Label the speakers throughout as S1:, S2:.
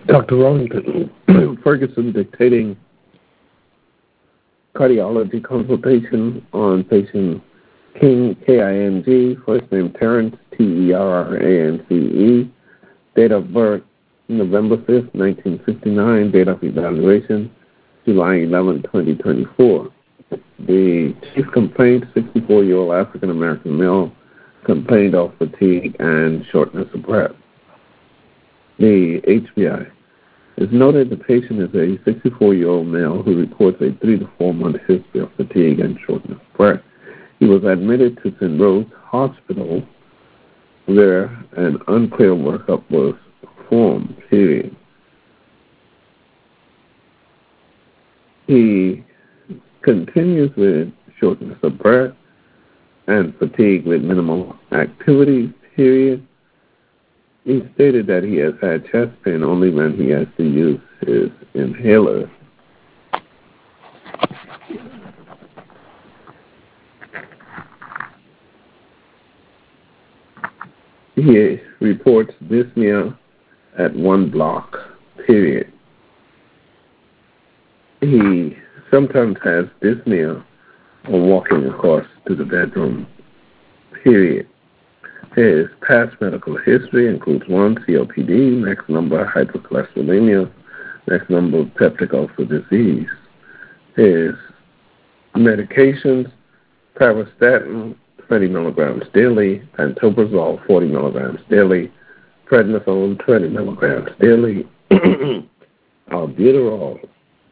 S1: Dr. Rollington Ferguson dictating cardiology consultation on patient King, K-I-N-G, first name Terrence, T-E-R-R-A-N-C-E, date of birth November 5th, 1959, date of evaluation July 11, 2024. The chief complaint, 64-year-old African-American male, complained of fatigue and shortness of breath. The HBI. It's noted the patient is a 64-year-old male who reports a 3 to 4 month history of fatigue and shortness of breath. He was admitted to St. Rose Hospital where an unclear workup was performed, period. He continues with shortness of breath and fatigue with minimal activity, period. He stated that he has had chest pain only when he has to use his inhaler. He reports dyspnea at 1 block, period. He sometimes has dyspnea on walking across to the bedroom, period. His past medical history includes 1, COPD, next number, hypercholesterolemia, next number, peptic ulcer disease. His medications, pravastatin, 20 milligrams daily, pantoprazole, 40 milligrams daily, prednisone, 20 milligrams daily, albuterol,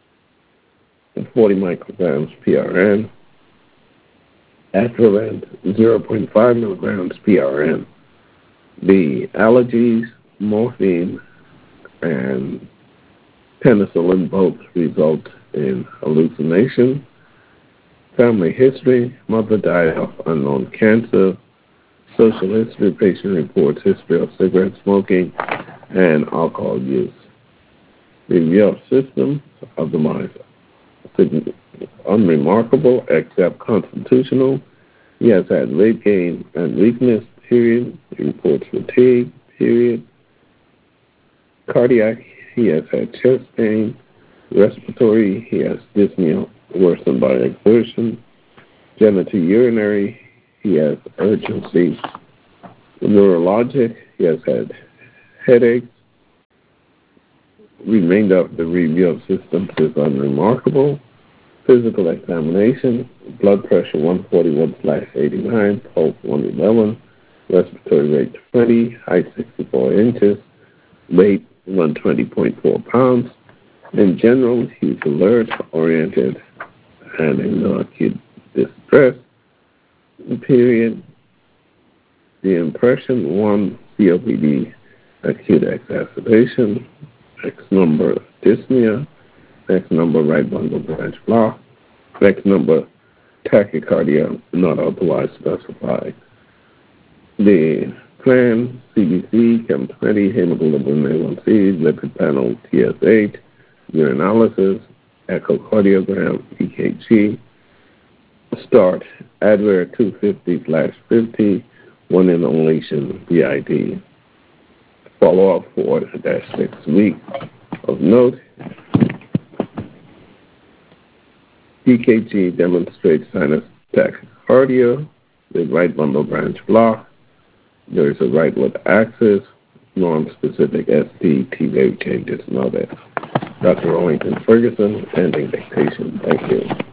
S1: 40 micrograms PRN, Atrovent, 0.5 milligrams PRN. The allergies, morphine, and penicillin both result in hallucination. Family history, mother died of unknown cancer. Social history, patient reports history of cigarette smoking and alcohol use. Review of system of the mind. Unremarkable except constitutional. He has had weight gain and weakness, period. He reports fatigue, period. Cardiac, he has had chest pain. Respiratory, he has dyspnea worsened by exertion. Genitourinary, he has urgency. Neurologic, he has had headaches. Remainder of the review of systems is unremarkable. Physical examination, blood pressure 141/89, pulse 111, respiratory rate 20, height 64 inches, weight 120.4 pounds. In general, he's alert, oriented, and in no acute distress, period. The impression, 1, COPD, acute exacerbation, X number, dyspnea, X number, right bundle branch block, X number, tachycardia, not otherwise specified. The plan, CBC, Chem20, hemoglobin A1C, lipid panel, TSH, urinalysis, echocardiogram, EKG. Start, Advair 250/50, 1 inhalation, BID. Follow-up 4-6 weeks. Of note, EKG demonstrates sinus tachycardia with right bundle branch block. There is a rightward axis, non-specific ST, T-wave changes noted. Dr. Rollington Ferguson, ending dictation. Thank you.